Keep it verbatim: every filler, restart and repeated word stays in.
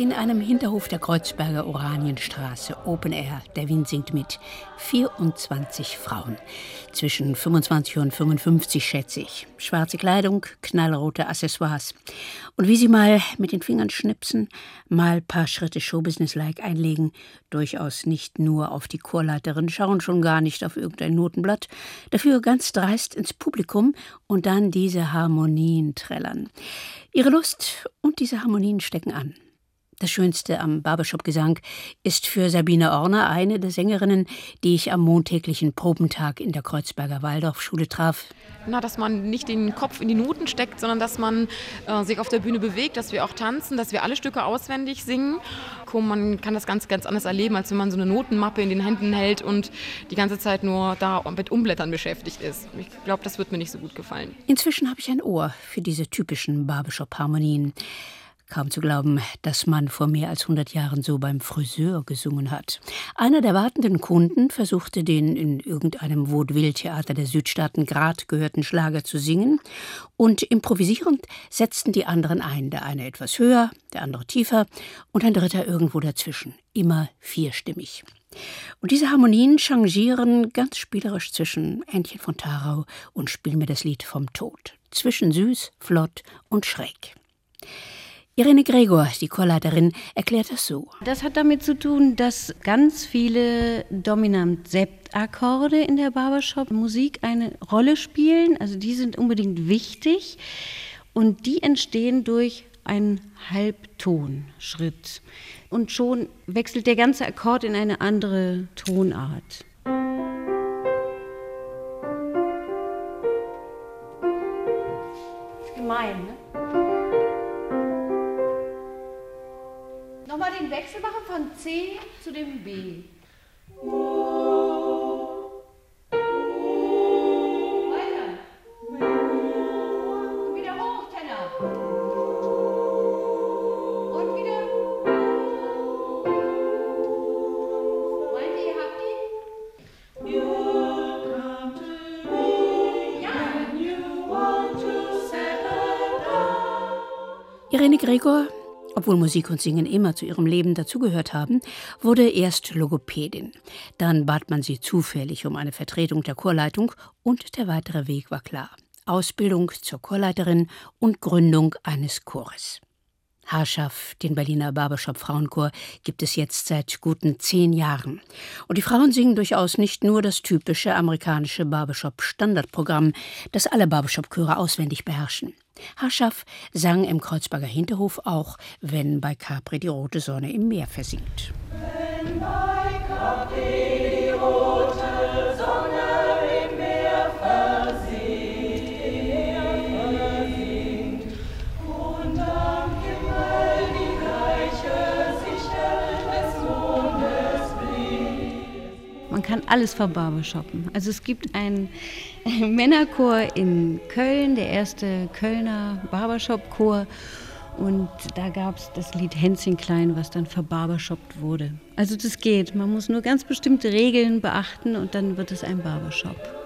In einem Hinterhof der Kreuzberger Oranienstraße, Open Air, der Wind singt mit. vierundzwanzig Frauen. Zwischen fünfundzwanzig und fünfundfünfzig, schätze ich. Schwarze Kleidung, knallrote Accessoires. Und wie sie mal mit den Fingern schnipsen, mal paar Schritte Showbusiness-like einlegen, durchaus nicht nur auf die Chorleiterin schauen, schon gar nicht auf irgendein Notenblatt, dafür ganz dreist ins Publikum und dann diese Harmonien trällern. Ihre Lust und diese Harmonien stecken an. Das Schönste am Barbershop-Gesang ist für Sabine Orner eine der Sängerinnen, die ich am montäglichen Probentag in der Kreuzberger Waldorfschule traf. Na, dass man nicht den Kopf in die Noten steckt, sondern dass man äh, sich auf der Bühne bewegt, dass wir auch tanzen, dass wir alle Stücke auswendig singen. Man kann das ganz, ganz anders erleben, als wenn man so eine Notenmappe in den Händen hält und die ganze Zeit nur da mit Umblättern beschäftigt ist. Ich glaube, das wird mir nicht so gut gefallen. Inzwischen habe ich ein Ohr für diese typischen Barbershop-Harmonien. Kaum zu glauben, dass man vor mehr als hundert Jahren so beim Friseur gesungen hat. Einer der wartenden Kunden versuchte, den in irgendeinem Vaudeville-Theater der Südstaaten grad gehörten Schlager zu singen, und improvisierend setzten die anderen ein, der eine etwas höher, der andere tiefer und ein dritter irgendwo dazwischen, immer vierstimmig. Und diese Harmonien changieren ganz spielerisch zwischen Entchen von Tharau und Spiel mir das Lied vom Tod, zwischen süß, flott und schräg. Irene Gregor, die Chorleiterin, erklärt das so. Das hat damit zu tun, dass ganz viele Dominant-Sept-Akkorde in der Barbershop-Musik eine Rolle spielen. Also die sind unbedingt wichtig und die entstehen durch einen Halbtonschritt. Und schon wechselt der ganze Akkord in eine andere Tonart. Gemein, ne? Nochmal den Wechsel machen von C zu dem B. Weiter. Und wieder hoch, Tenor. Und wieder. Meint ihr, ihr habt die? Ja. Irene Gregor, obwohl Musik und Singen immer zu ihrem Leben dazugehört haben, wurde erst Logopädin. Dann bat man sie zufällig um eine Vertretung der Chorleitung und der weitere Weg war klar. Ausbildung zur Chorleiterin und Gründung eines Chores. Harschaff, den Berliner Barbershop-Frauenchor, gibt es jetzt seit guten zehn Jahren. Und die Frauen singen durchaus nicht nur das typische amerikanische Barbershop-Standardprogramm, das alle Barbershop-Chöre auswendig beherrschen. Harschaff sang im Kreuzberger Hinterhof auch Wenn bei Capri die rote Sonne im Meer versinkt. Wenn bei Capri die rote Sonne im Meer versinkt und am Himmel die gleiche Sichel des Mondes blinkt. Man kann alles verbarbershoppen. Also es gibt einen Männerchor in Köln, der erste Kölner Barbershop-Chor. Und da gab es das Lied Hänschen klein, was dann verbarbershoppt wurde. Also das geht. Man muss nur ganz bestimmte Regeln beachten und dann wird es ein Barbershop.